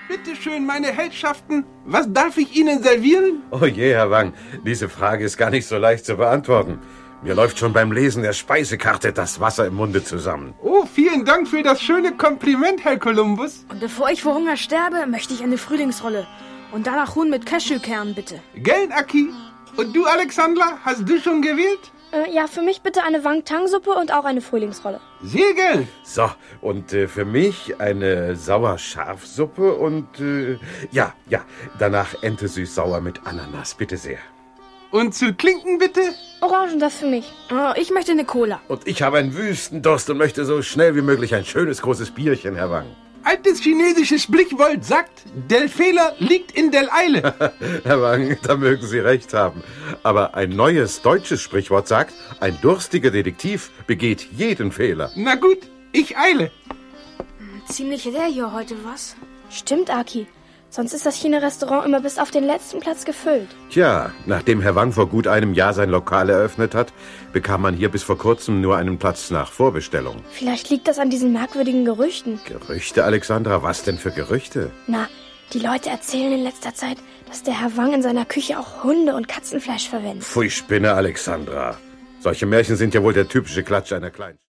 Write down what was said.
Bitte schön, meine Herrschaften, was darf ich Ihnen servieren? Oh je, Herr Wang, diese Frage ist gar nicht so leicht zu beantworten. Mir läuft schon beim Lesen der Speisekarte das Wasser im Munde zusammen. Oh, vielen Dank für das schöne Kompliment, Herr Kolumbus. Und bevor ich vor Hunger sterbe, möchte ich eine Frühlingsrolle. Und danach Huhn mit Cashewkernen, bitte. Gell, Aki? Und du, Alexandra, hast du schon gewählt? Ja, für mich bitte eine Wang-Tang-Suppe und auch eine Frühlingsrolle. Sehr gern. So, und für mich eine Sauerschafsuppe und, ja, danach Ente süß-sauer mit Ananas, bitte sehr. Und zu trinken, bitte? Orangensaft für mich. Oh, ich möchte eine Cola. Und ich habe einen Wüstendurst und möchte so schnell wie möglich ein schönes großes Bierchen, Herr Wang. Altes chinesisches Sprichwort sagt, der Fehler liegt in der Eile. Herr Wang, da mögen Sie recht haben. Aber ein neues deutsches Sprichwort sagt, ein durstiger Detektiv begeht jeden Fehler. Na gut, ich eile. Ziemlich leer hier heute, was? Stimmt, Aki. Sonst ist das China-Restaurant immer bis auf den letzten Platz gefüllt. Tja, nachdem Herr Wang vor gut einem Jahr sein Lokal eröffnet hat, bekam man hier bis vor kurzem nur einen Platz nach Vorbestellung. Vielleicht liegt das an diesen merkwürdigen Gerüchten. Gerüchte, Alexandra? Was denn für Gerüchte? Na, die Leute erzählen in letzter Zeit, dass der Herr Wang in seiner Küche auch Hunde- und Katzenfleisch verwendet. Pfui, Spinne, Alexandra. Solche Märchen sind ja wohl der typische Klatsch einer Kleinen...